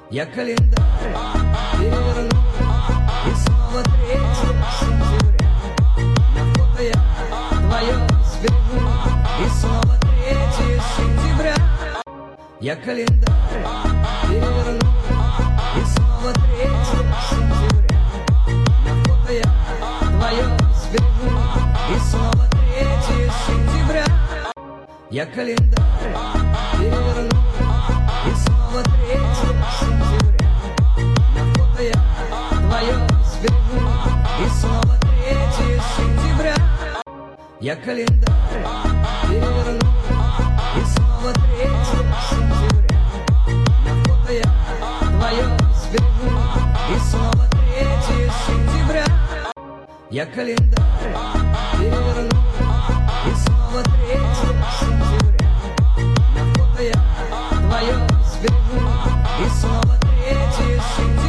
Я календарь переверну, и снова 3 сентября. На фото я твое сбегу, и снова 3 сентября. Я календарь переверну, и снова 3 сентября. На фото я твое сбегу, и снова 3 сентября. Я календарь переверну, и снова 3 сентября. На фото я твое сбегу, и снова 3 сентября. Я календарь переверну, и снова 3 сентября. На фото я твое сбегу, и снова 3 сентября. Я календарь переверну, и снова 3 сентября. На фото я твое сбегу, и снова 3 сентября.